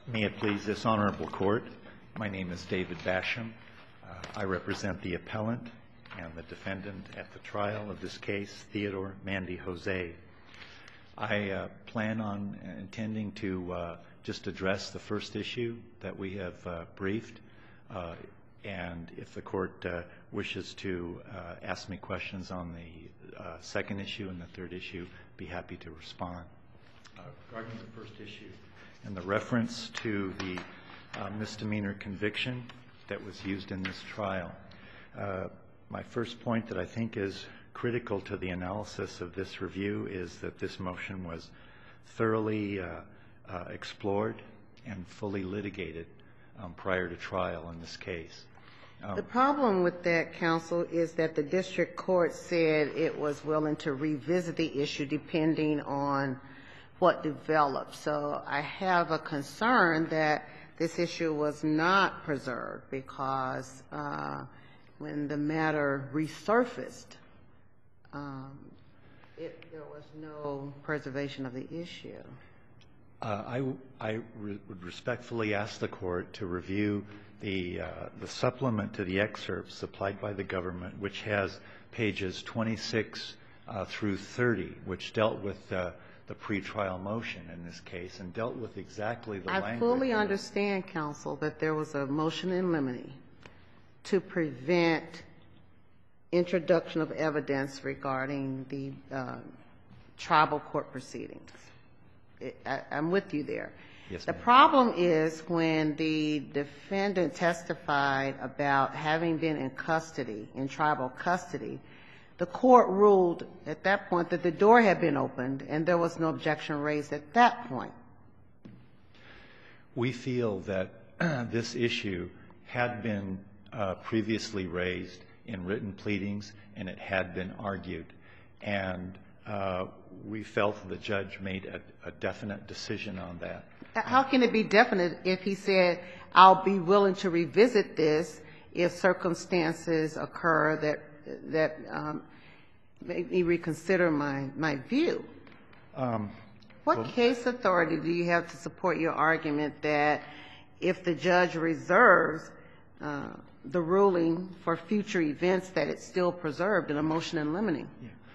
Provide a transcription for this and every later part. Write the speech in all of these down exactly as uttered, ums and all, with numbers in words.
May it please this honorable court, my name is David Basham. Uh, I represent the appellant and the defendant at the trial of this case, Theodore Mandy Jose. I uh, plan on intending to uh, just address the first issue that we have uh, briefed, uh, and if the court uh, wishes to uh, ask me questions on the uh, second issue and the third issue, be happy to respond. Uh, regarding the first issue and the reference to the uh, misdemeanor conviction that was used in this trial, uh, my first point that I think is critical to the analysis of this review is that this motion was thoroughly uh, uh, explored and fully litigated um, prior to trial in this case. Um, the problem with that, counsel, is that the district court said it was willing to revisit the issue depending on what developed. So I have a concern that this issue was not preserved because uh, when the matter resurfaced, um, it, there was no preservation of the issue. Uh, I, I re would respectfully ask the court to review the, uh, the supplement to the excerpt supplied by the government, which has pages twenty-six uh, through thirty, which dealt with uh, the pretrial motion in this case and dealt with exactly the language. I fully understand, counsel, that there was a motion in limine to prevent introduction of evidence regarding the uh, tribal court proceedings. It, I, I'm with you there. Yes, the ma'am. problem is when the defendant testified about having been in custody, in tribal custody, the court ruled at that point that the door had been opened and there was no objection raised at that point. We feel that this issue had been uh, previously raised in written pleadings and it had been argued. And uh, we felt the judge made a, a definite decision on that. How can it be definite if he said, I'll be willing to revisit this if circumstances occur that that um, make me reconsider my, my view? Um, what well, case authority do you have to support your argument that if the judge reserves uh, the ruling for future events that it's still preserved in a motion in limine?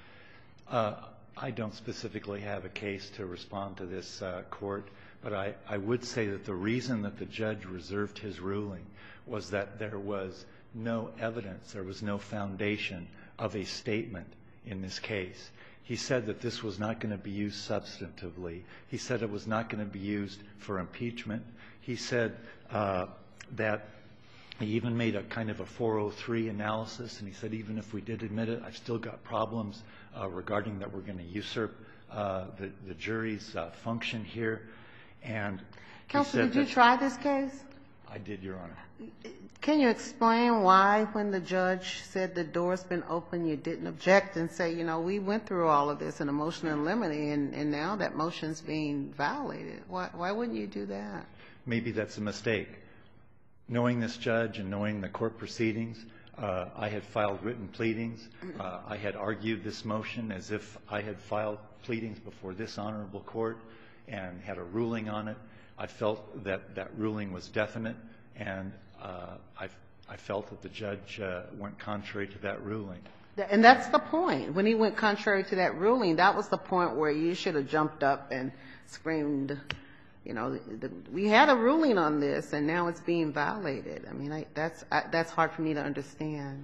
Yeah. Uh, I don't specifically have a case to respond to this uh, court, but I, I would say that the reason that the judge reserved his ruling was that there was no evidence, there was no foundation of a statement in this case. He said that this was not going to be used substantively. He said it was not going to be used for impeachment. He said uh, that he even made a kind of a four oh three analysis, and he said even if we did admit it, I've still got problems uh, regarding that we're going to usurp uh, the, the jury's uh, function here. And Counsel, did you try this case? I did, Your Honor. Can you explain why, when the judge said the door's been open, you didn't object and say, you know, we went through all of this in a motion in limine, and, and now that motion's being violated? Why, why wouldn't you do that? Maybe that's a mistake. Knowing this judge and knowing the court proceedings, uh, I had filed written pleadings. Uh, I had argued this motion as if I had filed pleadings before this honorable court and had a ruling on it. I felt that that ruling was definite, and uh, I, I felt that the judge uh, went contrary to that ruling. And that's the point. When he went contrary to that ruling, that was the point where you should have jumped up and screamed, you know, the, we had a ruling on this, and now it's being violated. I mean, I, that's I, that's hard for me to understand.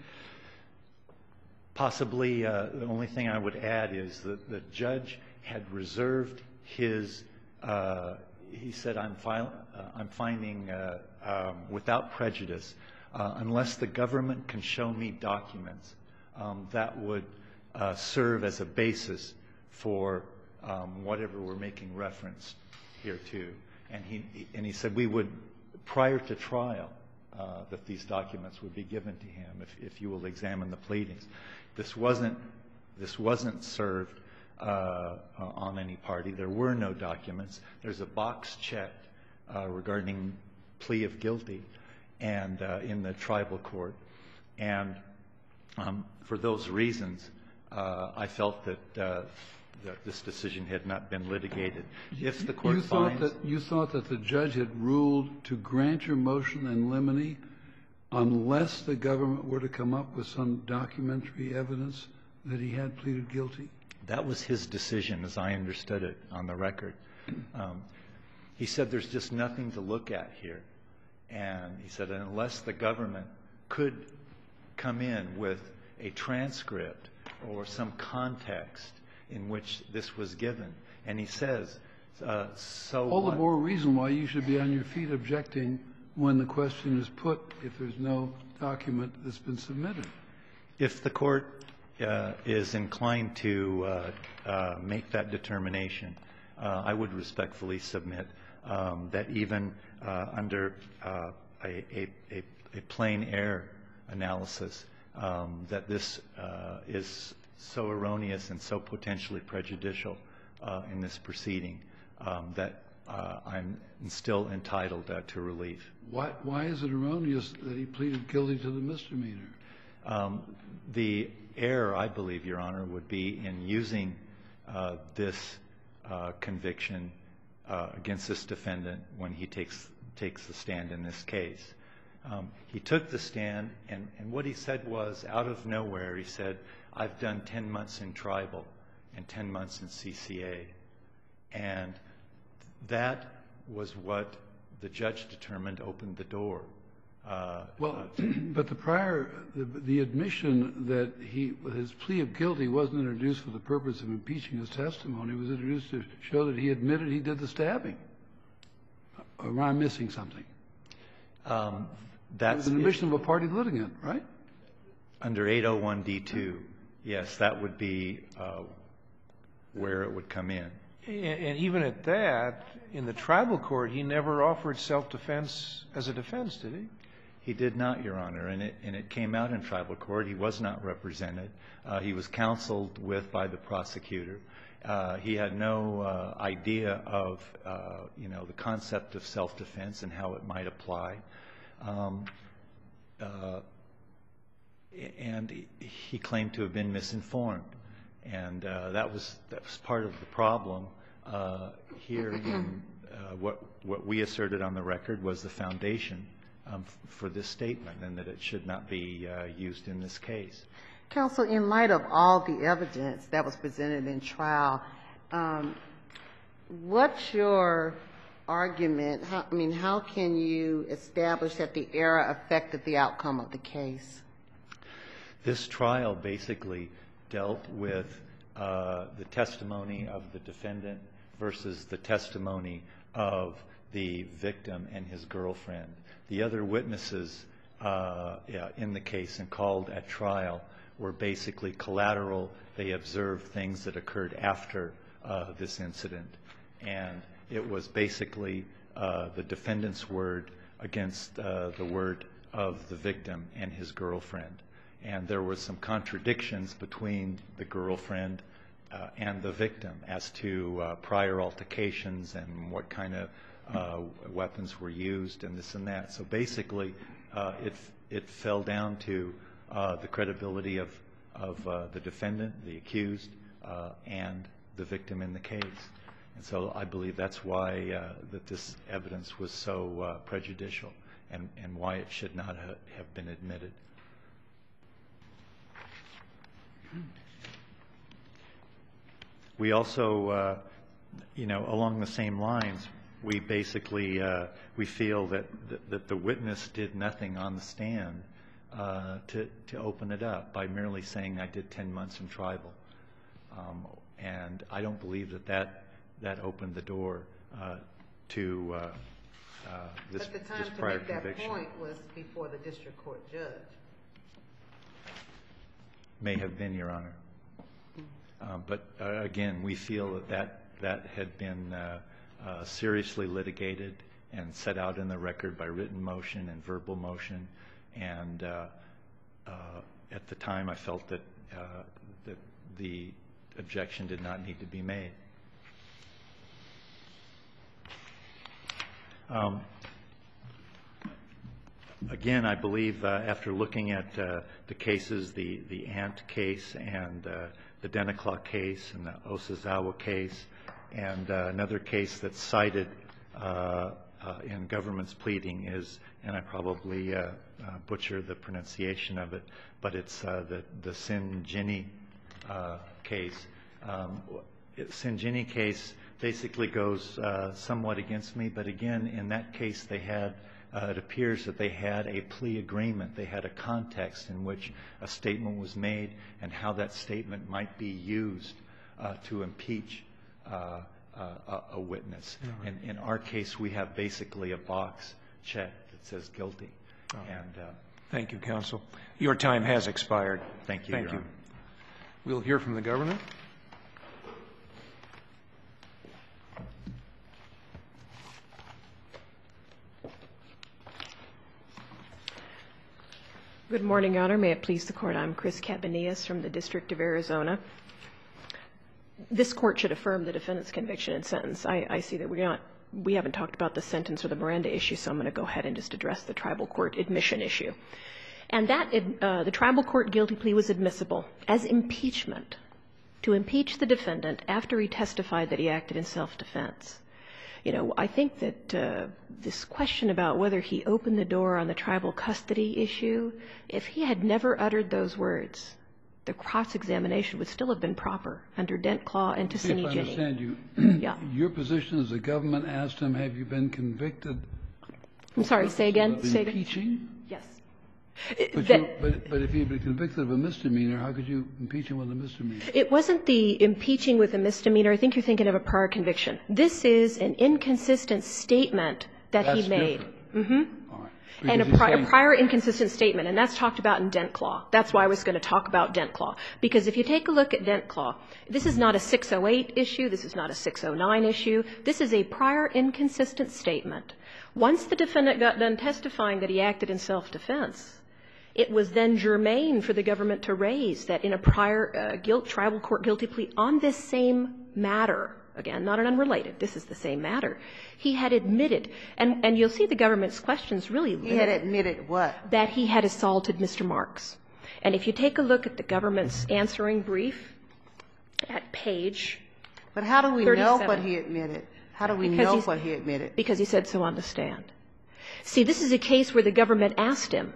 Possibly uh, the only thing I would add is that the judge had reserved his, uh, he said, I'm, file, uh, I'm finding uh, um, without prejudice, uh, unless the government can show me documents um, that would uh, serve as a basis for um, whatever we're making reference here to. And he, and he said we would, prior to trial, uh, that these documents would be given to him if, if you will examine the pleadings. This wasn't, this wasn't served uh, on any party. There were no documents. There's a box checked uh, regarding plea of guilty and uh, in the tribal court. And um, for those reasons, uh, I felt that uh, that this decision had not been litigated. If the court You thought finds that you thought that the judge had ruled to grant your motion in limine unless the government were to come up with some documentary evidence that he had pleaded guilty? that was his decision, as I understood it, on the record. Um, he said there's just nothing to look at here. And he said unless the government could come in with a transcript or some context in which this was given. And he says, uh, so All what? the more reason why you should be on your feet objecting when the question is put if there's no document that's been submitted. If the court uh, is inclined to uh, uh, make that determination, uh, I would respectfully submit um, that even uh, under uh, a, a, a, a plain error analysis, um, that this uh, is so erroneous and so potentially prejudicial uh, in this proceeding um, that uh, I'm still entitled uh, to relief. Why, why is it erroneous that he pleaded guilty to the misdemeanor? Um, the error, I believe, Your Honor, would be in using uh, this uh, conviction uh, against this defendant when he takes takes the stand in this case. Um, he took the stand, and, and what he said was, out of nowhere, he said, I've done ten months in tribal and ten months in C C A. And that was what the judge determined opened the door. Uh, Well, uh, but the prior, the, the admission that he, his plea of guilty wasn't introduced for the purpose of impeaching his testimony. It was introduced to show that he admitted he did the stabbing. Or am I missing something? um, It that's was an admission of a party litigant, right? under eight oh one D two. Yes, that would be uh, where it would come in. And and even at that, in the tribal court, he never offered self-defense as a defense, did he? He did not, Your Honor, and it, and it came out in tribal court. He was not represented. Uh, he was counseled with by the prosecutor. Uh, he had no uh, idea of, uh, you know, the concept of self-defense and how it might apply. Um, uh, and he, he claimed to have been misinformed. And uh, that was that was part of the problem uh, here. In, uh, what what we asserted on the record was the foundation um, f- for this statement, and that it should not be uh, used in this case. Counsel, in light of all the evidence that was presented in trial, um, what's your argument? How, I mean, how can you establish that the error affected the outcome of the case? This trial basically dealt with uh, the testimony of the defendant versus the testimony of the victim and his girlfriend. The other witnesses uh, yeah, in the case and called at trial were basically collateral. They observed things that occurred after uh, this incident. And it was basically uh, the defendant's word against uh, the word of the victim and his girlfriend. And there were some contradictions between the girlfriend uh, and the victim as to uh, prior altercations and what kind of uh, weapons were used and this and that. So basically, uh, it it fell down to uh, the credibility of of uh, the defendant, the accused, uh, and the victim in the case. And so I believe that's why uh, that this evidence was so uh, prejudicial, and and why it should not ha- have been admitted. We also, uh, you know, along the same lines, we basically, uh, we feel that, that, that the witness did nothing on the stand uh, to, to open it up by merely saying, I did ten months in tribal. Um, and I don't believe that that, that opened the door uh, to uh, uh, this, But the time this to prior make that conviction. point was before the district court judge. May have been, Your Honor. Um, but uh, again, we feel that that, that had been uh, uh, seriously litigated and set out in the record by written motion and verbal motion. And uh, uh, at the time, I felt that uh, that the objection did not need to be made. Um, Again, I believe uh, after looking at uh, the cases, the, the Ant case and uh, the Deneclaw case and the Osazawa case, and uh, another case that's cited uh, uh, in government's pleading is, and I probably uh, uh, butcher the pronunciation of it, but it's uh, the, the Sinjini uh, case. Um, Sinjini case basically goes uh, somewhat against me, but again, in that case, they had Uh, it appears that they had a plea agreement. They had a context in which a statement was made and how that statement might be used uh, to impeach uh, uh, a, a witness. Right. In, in our case, we have basically a box check that says guilty. Right. And uh, Thank you, counsel. Your time has expired. thank you, Thank Your you. Honor. We'll hear from the governor. Good morning, Your Honor. May it please the Court. I'm Chris Cabanillas from the District of Arizona. This Court should affirm the defendant's conviction and sentence. I, I see that we're not, we haven't talked about the sentence or the Miranda issue, so I'm going to go ahead and just address the tribal court admission issue. And that, uh, the tribal court guilty plea was admissible as impeachment to impeach the defendant after he testified that he acted in self-defense. You know, I think that uh, this question about whether he opened the door on the tribal custody issue, if he had never uttered those words, the cross-examination would still have been proper under Dentclaw and Ticini If I Ginny. understand you, Yeah. your position is the government asked him, have you been convicted I'm sorry, say again? of Say again? impeaching? Yes. But, That- you, but, but if he'd been convicted of a misdemeanor, how could you impeach him with a misdemeanor? It wasn't the impeaching with a misdemeanor. I think you're thinking of a prior conviction. This is an inconsistent statement that That's he made. different. Mm-hmm. All right. And a, Because he's pri- a saying- prior inconsistent statement, and that's talked about in Dentclaw. That's why I was going to talk about Dentclaw. Because if you take a look at Dentclaw, this is not a six oh eight issue. This is not a six oh nine issue. This is a prior inconsistent statement. Once the defendant got done testifying that he acted in self-defense, it was then germane for the government to raise that in a prior uh, guilt, tribal court guilty plea on this same matter, again, not an unrelated, this is the same matter, he had admitted, and, and you'll see the government's questions really He had admitted what? that he had assaulted Mister Marks. And if you take a look at the government's answering brief at page, But how do we know what thirty-seven. he admitted? How do we Because know he's- what he admitted? because he said so on the stand. See, this is a case where the government asked him,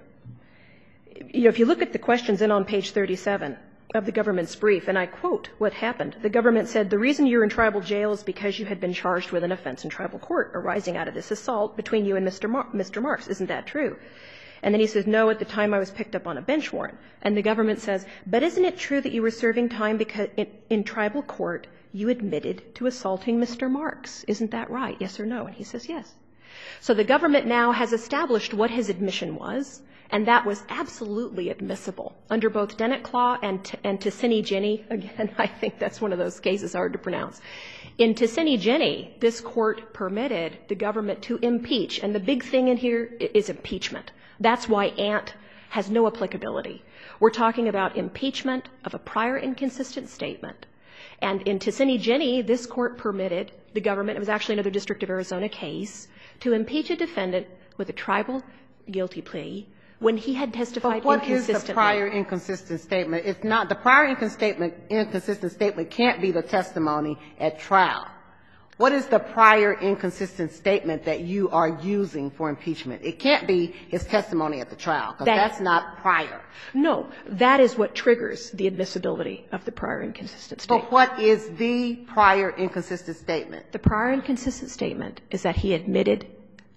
you know, if you look at the questions in on page thirty-seven of the government's brief, and I quote what happened, the government said, the reason you're in tribal jail is because you had been charged with an offense in tribal court arising out of this assault between you and Mister Mar- Mister Marks. Isn't that true? And then he says, no, at the time I was picked up on a bench warrant. And the government says, but isn't it true that you were serving time because in, in tribal court you admitted to assaulting Mister Marks? Isn't that right? Yes or no? And he says, yes. So the government now has established what his admission was, and that was absolutely admissible under both Dennett-Claw and, T- and Ticini-Ginny. Again, I think that's one of those cases hard to pronounce. In Ticini-Ginny, this court permitted the government to impeach, and the big thing in here is impeachment. That's why Ant has no applicability. We're talking about impeachment of a prior inconsistent statement. And in Ticini-Ginny, this court permitted the government, it was actually another District of Arizona case, to impeach a defendant with a tribal guilty plea when he had testified But what is inconsistently. the prior inconsistent statement? It's not, the prior inconsistent, inconsistent statement can't be the testimony at trial. What is the prior inconsistent statement that you are using for impeachment? It can't be his testimony at the trial, because That- that's not prior. No, that is what triggers the admissibility of the prior inconsistent statement. But what is the prior inconsistent statement? The prior inconsistent statement is that he admitted,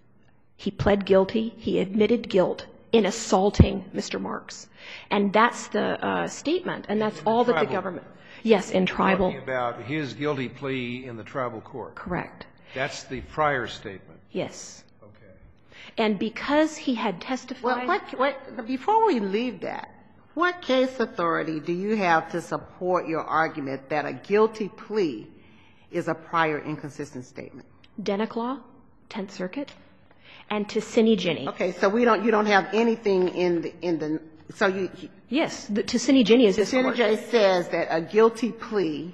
he pled guilty, he admitted guilt in assaulting Mister Marks. And that's the uh, statement, and that's all that the tribal- government. Yes, in tribal. Talking about his guilty plea in the tribal court. Correct. That's the prior statement. Yes. Okay. And because he had testified. Well, what, what, before we leave that, what case authority do you have to support your argument that a guilty plea is a prior inconsistent statement? Dennett-Claw, Tenth Circuit, and Ticini-Ginny. Okay, so we don't, you don't have anything in the, in the, so you, Yes, the Ticini-Ginny is this court. Senator J says that a guilty plea,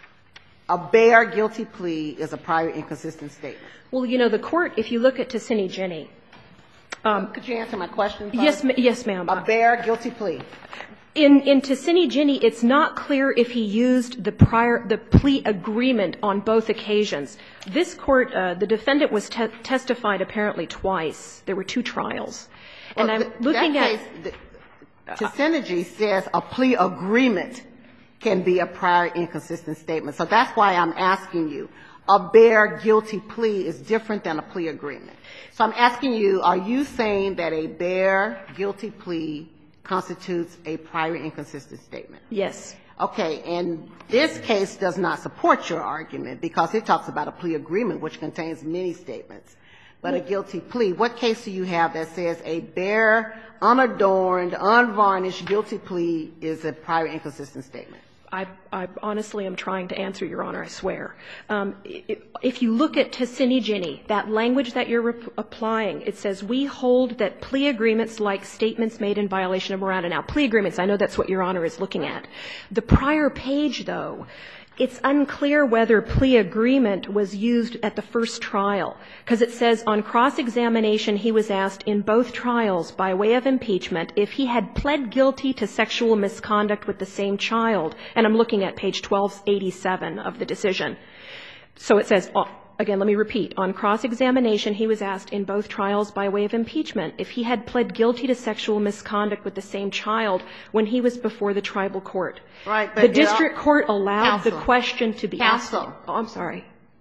a bare guilty plea is a prior inconsistent statement. Well, you know, the court, if you look at Ticini-Ginny, Um, Could you answer my question? Yes, ma- yes, ma'am. A bare guilty plea. In, in Tassini Ginny, it's not clear if he used the prior, the plea agreement on both occasions. This court, uh, the defendant was te- testified apparently twice. There were two trials. And Well, I'm th- looking that at. Case, the, Tassini says a plea agreement can be a prior inconsistent statement. So that's why I'm asking you. A bare guilty plea is different than a plea agreement. So I'm asking you, are you saying that a bare guilty plea constitutes a prior inconsistent statement? Yes. Okay, and this case does not support your argument because it talks about a plea agreement which contains many statements. But a guilty plea, what case do you have that says a bare, unadorned, unvarnished guilty plea is a prior inconsistent statement? I, I honestly am trying to answer, Your Honor, I swear. Um, if, if you look at Tassini Ginny, that language that you're rep- applying, it says, we hold that plea agreements like statements made in violation of Miranda. Now, plea agreements, I know that's what Your Honor is looking at. The prior page, though, it's unclear whether plea agreement was used at the first trial, because it says on cross-examination he was asked in both trials by way of impeachment if he had pled guilty to sexual misconduct with the same child. And I'm looking at page twelve eighty-seven of the decision. So it says, again, let me repeat. On cross-examination, he was asked in both trials by way of impeachment if he had pled guilty to sexual misconduct with the same child when he was before the tribal court. Right, but the district court allowed counsel, the question to be counsel. asked. Oh, I'm sorry.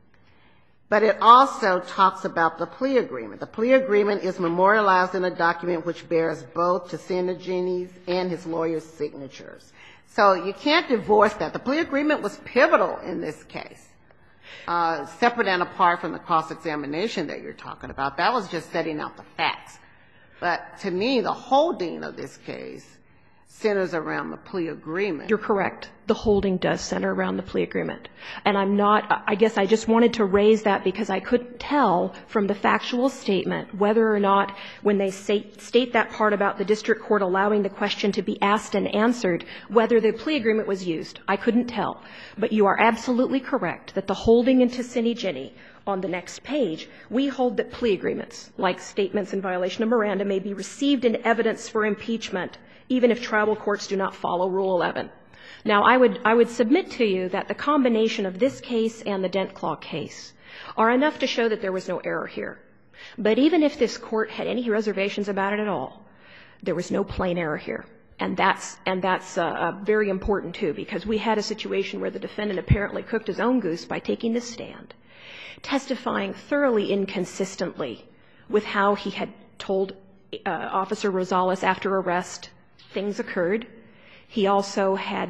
But it also talks about the plea agreement. The plea agreement is memorialized in a document which bears both Tassini Ginny's and his lawyer's signatures. So you can't divorce that. The plea agreement was pivotal in this case. Uh, separate and apart from the cross-examination that you're talking about. That was just setting out the facts. But to me, the holding of this case centers around the plea agreement. You're correct. The holding does center around the plea agreement. And I'm not, I guess I just wanted to raise that because I couldn't tell from the factual statement whether or not when they say, state that part about the district court allowing the question to be asked and answered, whether the plea agreement was used. I couldn't tell. But you are absolutely correct that the holding in Tassini Ginny on the next page, we hold that plea agreements, like statements in violation of Miranda, may be received in evidence for impeachment, even if tribal courts do not follow Rule eleven. Now, I would, I would submit to you that the combination of this case and the Dentclaw case are enough to show that there was no error here. But even if this court had any reservations about it at all, there was no plain error here. And that's, and that's uh, uh, very important, too, because we had a situation where the defendant apparently cooked his own goose by taking the stand, testifying thoroughly inconsistently with how he had told uh, Officer Rosales after arrest things occurred. He also had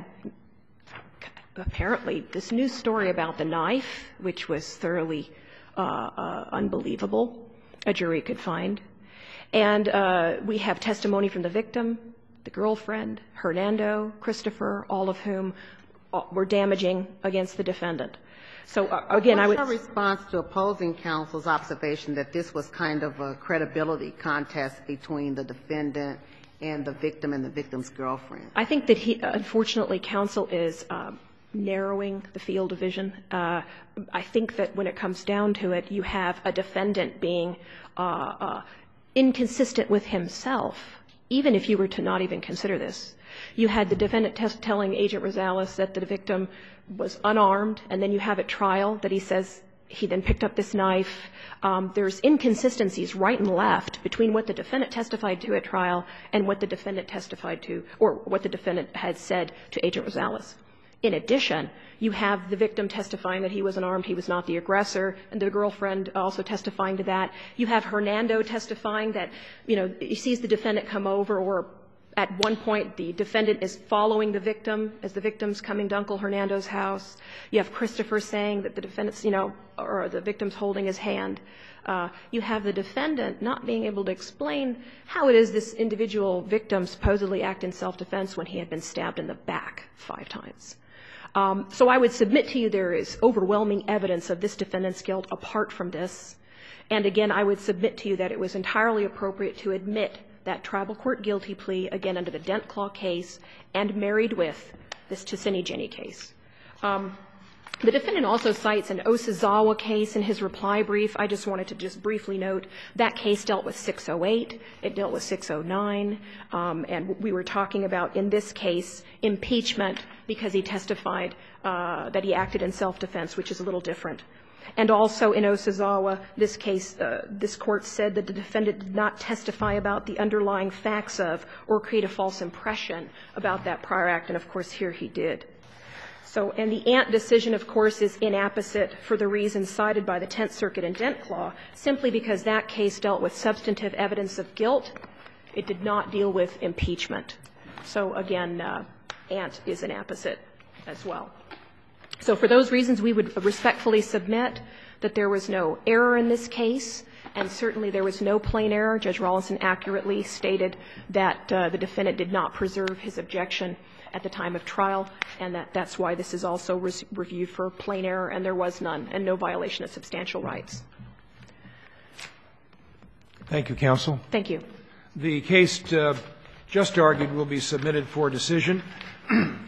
apparently this new story about the knife, which was thoroughly uh, uh, unbelievable, a jury could find. And uh, we have testimony from the victim, the girlfriend, Hernando, Christopher, all of whom were damaging against the defendant. So, uh, again, I would... What's your response to opposing counsel's observation that this was kind of a credibility contest between the defendant and the victim and the victim's girlfriend? I think that he, unfortunately, counsel is uh, narrowing the field of vision. Uh, I think that when it comes down to it, you have a defendant being uh, uh, inconsistent with himself, even if you were to not even consider this. You had the defendant test telling Agent Rosales that the victim was unarmed, and then you have at trial that he says he then picked up this knife. Um, there's inconsistencies right and left between what the defendant testified to at trial and what the defendant testified to, or what the defendant had said to Agent Rosales. In addition, you have the victim testifying that he was unarmed, he was not the aggressor, and the girlfriend also testifying to that. You have Hernando testifying that, you know, he sees the defendant come over, or at one point the defendant is following the victim as the victim's coming to Uncle Hernando's house. You have Christopher saying that the defendant's, you know, or the victim's holding his hand. Uh, you have the defendant not being able to explain how it is this individual victim supposedly acted in self-defense when he had been stabbed in the back five times. Um, so I would submit to you there is overwhelming evidence of this defendant's guilt apart from this. And again, I would submit to you that it was entirely appropriate to admit that tribal court guilty plea, again under the Dentclaw case, and married with this Tassini Ginny case. Um, The defendant also cites an Osazawa case in his reply brief. I just wanted to just briefly note that case dealt with six oh eight. It dealt with six oh nine. Um, and we were talking about, in this case, impeachment because he testified uh, that he acted in self-defense, which is a little different. And also in Osazawa, this case, uh, this court said that the defendant did not testify about the underlying facts of or create a false impression about that prior act. And, of course, here he did. So, and the Ant decision, of course, is inapposite for the reasons cited by the Tenth Circuit in Dentclaw, simply because that case dealt with substantive evidence of guilt. It did not deal with impeachment. So, again, uh, Ant is inapposite as well. So for those reasons, we would respectfully submit that there was no error in this case, and certainly there was no plain error. Judge Rawlinson accurately stated that uh, the defendant did not preserve his objection at the time of trial, and that that's why this is also res- reviewed for plain error, and there was none, and no violation of substantial rights. Thank you, counsel. Thank you. The case uh, just argued will be submitted for decision.